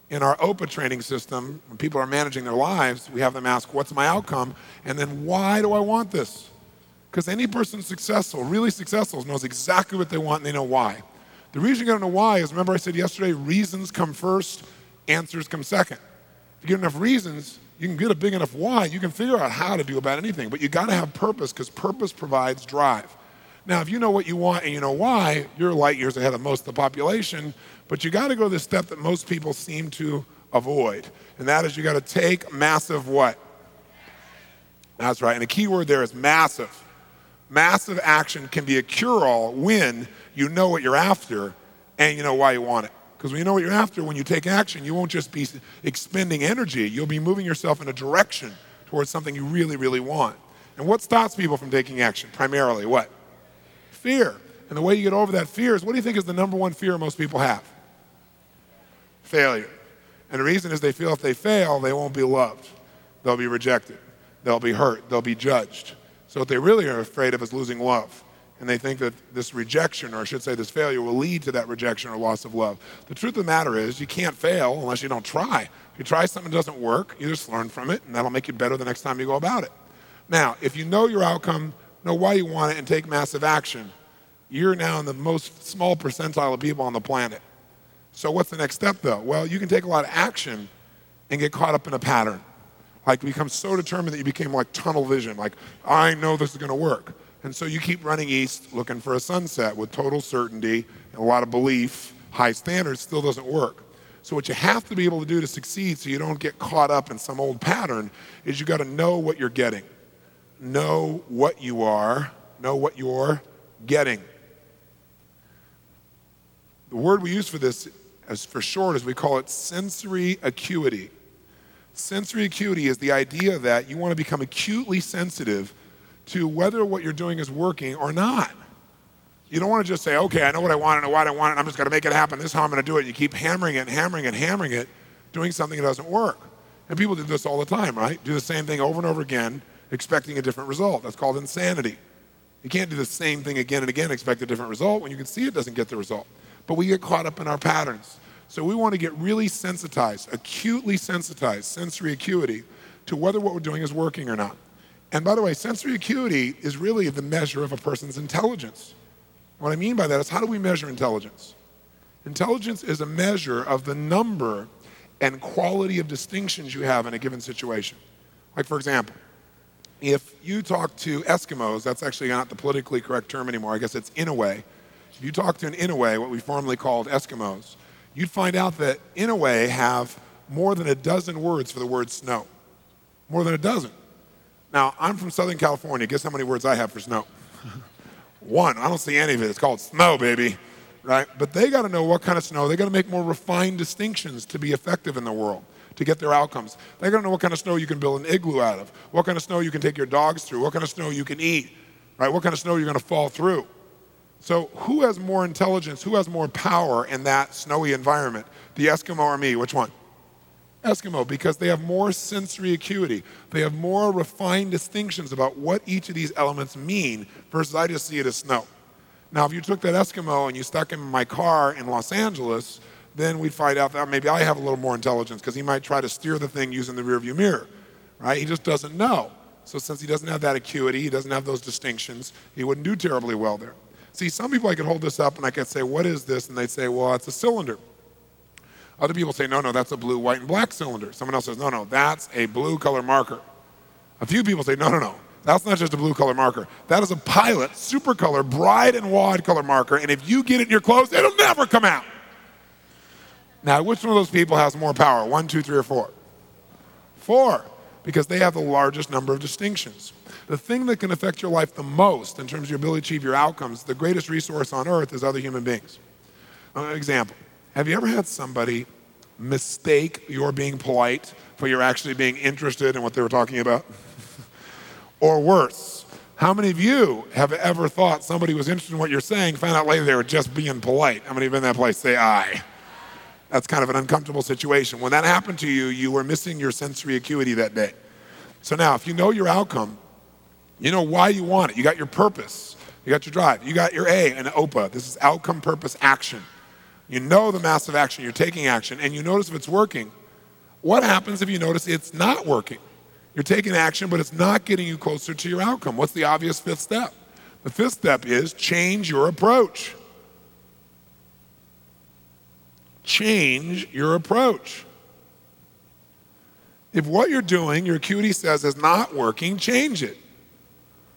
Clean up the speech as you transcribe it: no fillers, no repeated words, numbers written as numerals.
In our OPA training system, when people are managing their lives, we have them ask, what's my outcome? And then why do I want this? Because any person successful, really successful, knows exactly what they want and they know why. The reason you gotta know why is, remember I said yesterday, reasons come first, answers come second. If you get enough reasons, you can get a big enough why, you can figure out how to do about anything, but you gotta have purpose, because purpose provides drive. Now, if you know what you want and you know why, you're light years ahead of most of the population, but you gotta go to the step that most people seem to avoid, and that is you gotta take massive what? That's right, and the key word there is massive. Massive action can be a cure-all when you know what you're after and you know why you want it. Because when you know what you're after, when you take action, you won't just be expending energy, you'll be moving yourself in a direction towards something you really, really want. And what stops people from taking action? Primarily what? Fear. And the way you get over that fear is, what do you think is the number one fear most people have? Failure. And the reason is they feel if they fail, they won't be loved. They'll be rejected. They'll be hurt. They'll be judged. So what they really are afraid of is losing love. And they think that this rejection, or I should say this failure, will lead to that rejection or loss of love. The truth of the matter is, you can't fail unless you don't try. If you try something that doesn't work, you just learn from it, and that'll make you better the next time you go about it. Now, if you know your outcome, know why you want it, and take massive action, you're now in the most small percentile of people on the planet. So what's the next step, though? Well, you can take a lot of action and get caught up in a pattern. Like, become so determined that you became like tunnel vision, like, I know this is gonna work. And so you keep running east looking for a sunset with total certainty and a lot of belief, high standards, still doesn't work. So what you have to be able to do to succeed so you don't get caught up in some old pattern is you gotta know what you're getting. Know what you are, know what you're getting. The word we use for this, as for short, is we call it sensory acuity. Sensory acuity is the idea that you wanna become acutely sensitive to whether what you're doing is working or not. You don't want to just say, okay, I know what I want, I know why I want it, I'm just gonna make it happen, this is how I'm gonna do it. You keep hammering it and hammering it and hammering it, doing something that doesn't work. And people do this all the time, right? Do the same thing over and over again, expecting a different result. That's called insanity. You can't do the same thing again and again, expect a different result when you can see it doesn't get the result. But we get caught up in our patterns. So we want to get really sensitized, acutely sensitized, sensory acuity, to whether what we're doing is working or not. And by the way, sensory acuity is really the measure of a person's intelligence. What I mean by that is, how do we measure intelligence? Intelligence is a measure of the number and quality of distinctions you have in a given situation. Like, for example, if you talk to Eskimos, that's actually not the politically correct term anymore, I guess it's Inouye. If you talk to an Inouye, what we formerly called Eskimos, you'd find out that Inouye have more than a dozen words for the word snow. More than a dozen. Now, I'm from Southern California. Guess how many words I have for snow? One. I don't see any of it. It's called snow, baby. Right? But they got to know what kind of snow. They got to make more refined distinctions to be effective in the world, to get their outcomes. They got to know what kind of snow you can build an igloo out of, what kind of snow you can take your dogs through, what kind of snow you can eat, right? What kind of snow you're going to fall through. So who has more intelligence, who has more power in that snowy environment? The Eskimo or me? Which one? Eskimo, because they have more sensory acuity. They have more refined distinctions about what each of these elements mean versus I just see it as snow. Now, if you took that Eskimo and you stuck him in my car in Los Angeles, then we'd find out that maybe I have a little more intelligence, because he might try to steer the thing using the rearview mirror, right? He just doesn't know. So since he doesn't have that acuity, he doesn't have those distinctions, he wouldn't do terribly well there. See, some people I could hold this up and I could say, what is this? And they'd say, well, it's a cylinder. Other people say, no, that's a blue, white, and black cylinder. Someone else says, no, that's a blue color marker. A few people say, no, that's not just a blue color marker. That is a Pilot super color, bride and wad color marker, and if you get it in your clothes, it'll never come out. Now, which one of those people has more power? 1, 2, 3, or 4? 4, because they have the largest number of distinctions. The thing that can affect your life the most in terms of your ability to achieve your outcomes, the greatest resource on earth, is other human beings. Example. Have you ever had somebody mistake your being polite for your actually being interested in what they were talking about? Or worse, how many of you have ever thought somebody was interested in what you're saying, found out later they were just being polite? How many of you have been in that place? Say aye. That's kind of an uncomfortable situation. When that happened to you, you were missing your sensory acuity that day. So now, if you know your outcome, you know why you want it. You got your purpose. You got your drive. You got your A in OPA. This is outcome, purpose, action. You know the massive action, you're taking action, and you notice if it's working. What happens if you notice it's not working? You're taking action, but it's not getting you closer to your outcome. What's the obvious fifth step? The fifth step is change your approach. Change your approach. If what you're doing, your Acuity says, is not working, change it.